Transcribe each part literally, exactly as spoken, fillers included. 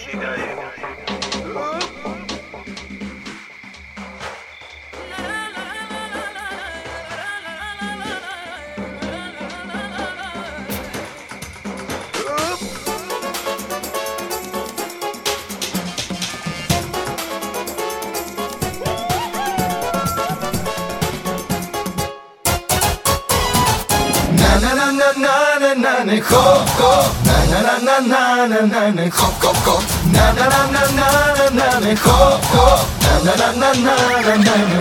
Na na na na na na na hop hop. Na na na na na na na na hop hop hop. Na na na na na na na hop hop. На на на на на на на.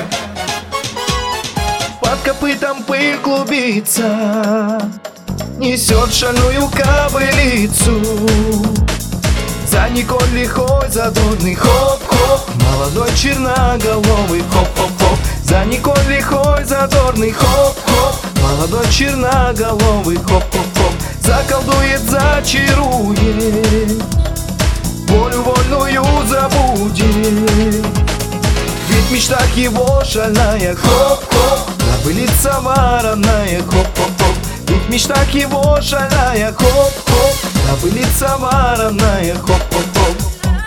Под копытом пыль клубится, несет шальную кобылицу. За Николь лихой задорный хоп-хоп, молодой черноголовый хоп-хоп-хоп. За Николь лихой задорный хоп-хоп, молодой черноголовый хоп-хоп-хоп. Заколдует, зачарует, волю вольную забудет. Ведь в мечтах его шальная хоп-хоп, кобылица вороная хоп-хоп-хоп. Ведь в мечтах его шальная хоп-хоп, кобылица вороная хоп-хоп-хоп.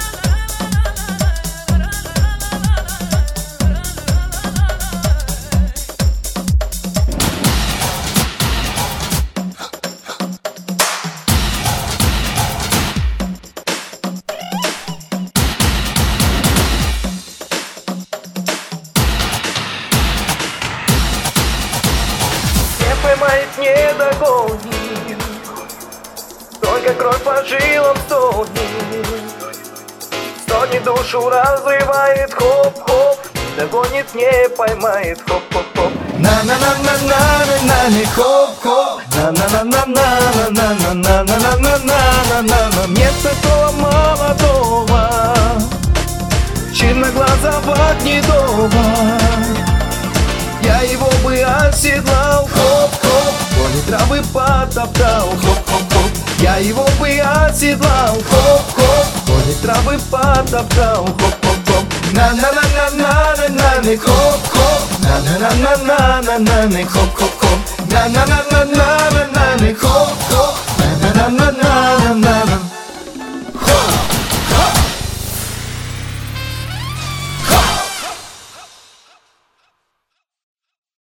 Поймает, не догонит, только кровь по жилам стонет. Стонет, душу разрывает, хоп-хоп. Догонит, не поймает, хоп-хоп-хоп. На на на на на на на на хоп-хоп. На на на на на на на на на на на на на на. Нет такого молодого, черноглазого гнедого. Я его бы оседлал, хоп-хоп, поле травы потоптал, хоп-хоп-хоп. Я его бы оседлал, хоп-хоп, поле травы потоптал, хоп-хоп-хоп. На на на на на на на на хоп-хоп. На на на на на на на на хоп-хоп-хоп. На на